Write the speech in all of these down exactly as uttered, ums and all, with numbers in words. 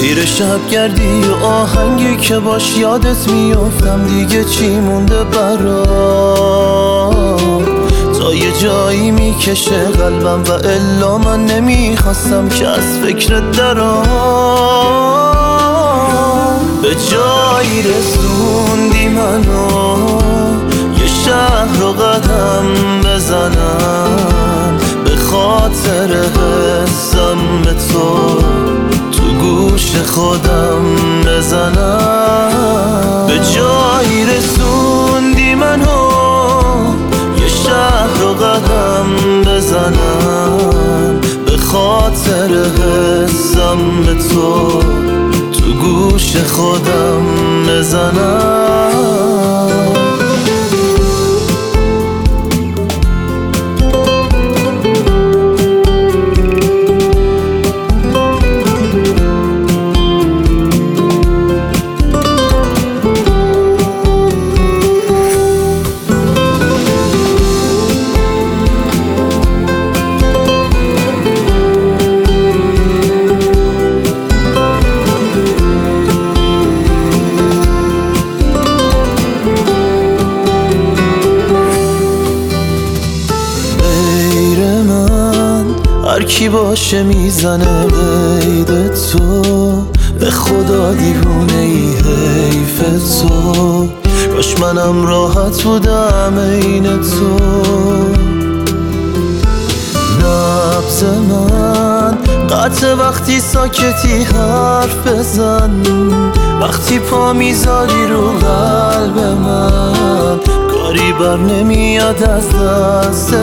غیر شب گردی و آهنگی که باش یادت میافتم، دیگه چی مونده برام؟ تا یه جایی میکشه قلبم و الا من نمیخواستم که از فکرت درام. به جایی رسوندی منو یه شهر رو قدم بزنم، به خاطر حسم به تو تو گوش خودم بزنم. به جایی رسوندی منو یه شهر رو قدم بزنم، به خاطر حسم به تو تو گوش خودم بزنم. هر کی باشه میزنه قید تو، به خدا دیوونه ای حیف تو، کاش منم راحت بودم این تو. نبض من قطع وقتی ساکتی حرف بزن، وقتی پا میذاری رو قلب من، کاری بر نمیاد از دست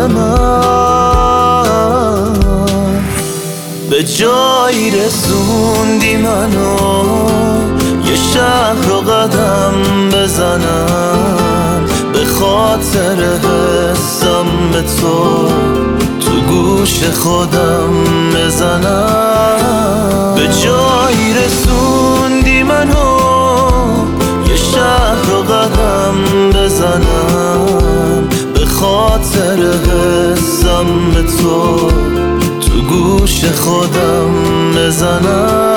من. به جایی رسوندی منو یه شهر رو قدم بزنم، به خاطر حسم به تو تو گوش خودم بزنم. به جایی رسوندی منو یه شهر رو قدم بزنم، به خاطر حسم به تو تو گوش خودم بزنم.